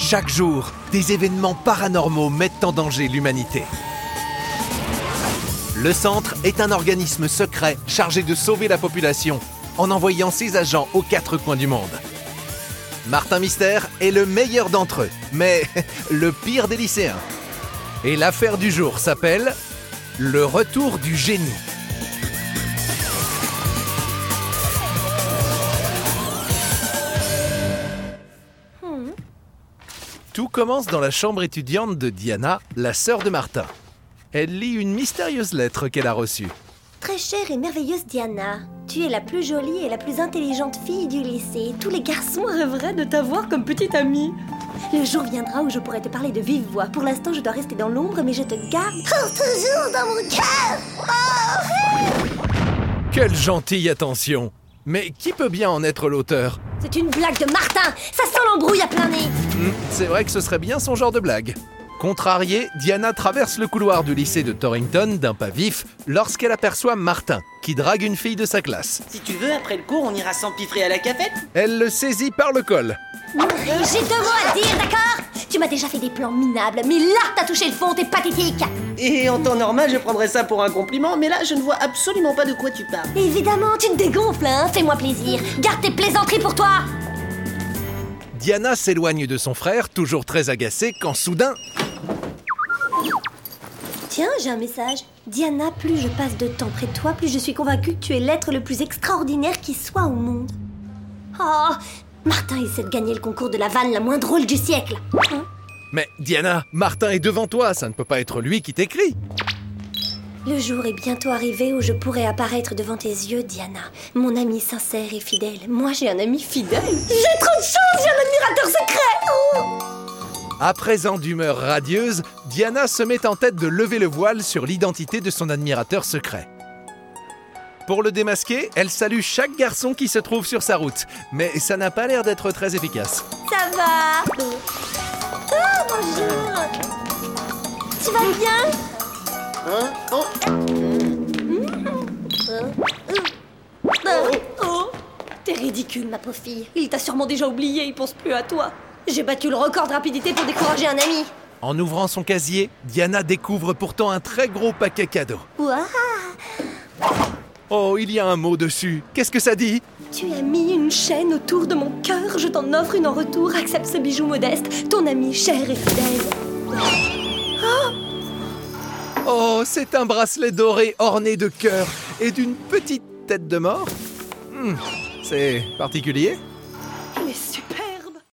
Chaque jour, des événements paranormaux mettent en danger l'humanité. Le Centre est un organisme secret chargé de sauver la population en envoyant ses agents aux 4 coins du monde. Martin Mystère est le meilleur d'entre eux, mais le pire des lycéens. Et l'affaire du jour s'appelle « Le retour du génie ». Tout commence dans la chambre étudiante de Diana, la sœur de Martin. Elle lit une mystérieuse lettre qu'elle a reçue. Très chère et merveilleuse Diana, tu es la plus jolie et la plus intelligente fille du lycée. Tous les garçons rêveraient de t'avoir comme petite amie. Le jour viendra où je pourrai te parler de vive voix. Pour l'instant, je dois rester dans l'ombre, mais je te garde pour toujours dans mon cœur. Quelle gentille attention! Mais qui peut bien en être l'auteur? C'est une blague de Martin. Ça sent l'embrouille à plein nez. C'est vrai que ce serait bien son genre de blague. Contrariée, Diana traverse le couloir du lycée de Torrington d'un pas vif lorsqu'elle aperçoit Martin, qui drague une fille de sa classe. Si tu veux, après le cours, on ira s'empiffrer à la cafette. Elle le saisit par le col. J'ai 2 mots à te dire, d'accord? Tu m'as déjà fait des plans minables, mais là, t'as touché le fond, t'es pathétique. Et en temps normal, je prendrais ça pour un compliment, mais là, je ne vois absolument pas de quoi tu parles. Évidemment, tu te dégonfles, hein? Fais-moi plaisir. Garde tes plaisanteries pour toi. Diana s'éloigne de son frère, toujours très agacée, quand soudain... Tiens, j'ai un message. Diana, plus je passe de temps près de toi, plus je suis convaincue que tu es l'être le plus extraordinaire qui soit au monde. Oh, Martin essaie de gagner le concours de la vanne la moins drôle du siècle. Hein? Mais Diana, Martin est devant toi, ça ne peut pas être lui qui t'écrit. Le jour est bientôt arrivé où je pourrai apparaître devant tes yeux, Diana. Mon ami sincère et fidèle. Moi, j'ai un ami fidèle. J'ai trop de chance, j'ai un admirateur secret. Oh. À présent d'humeur radieuse, Diana se met en tête de lever le voile sur l'identité de son admirateur secret. Pour le démasquer, elle salue chaque garçon qui se trouve sur sa route. Mais ça n'a pas l'air d'être très efficace. Ça va. Oh, bonjour. Tu vas bien? Hein? Oh. Oh. T'es ridicule, ma pauvre fille. Il t'a sûrement déjà oublié, il pense plus à toi. J'ai battu le record de rapidité pour décourager un ami. En ouvrant son casier, Diana découvre pourtant un très gros paquet cadeau. Ouah. Oh, il y a un mot dessus. Qu'est-ce que ça dit? Tu as mis une chaîne autour de mon cœur. Je t'en offre une en retour. Accepte ce bijou modeste. Ton ami cher et fidèle. Oh, c'est un bracelet doré orné de cœurs et d'une petite tête de mort. C'est particulier.